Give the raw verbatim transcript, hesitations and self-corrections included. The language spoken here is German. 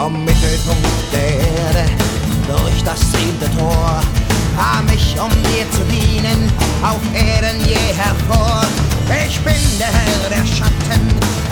vom Mittelpunkt der Erde durch das zehnte Tor kam ich, um dir zu dienen, auf Erden je hervor. Ich bin der Herr der Schatten,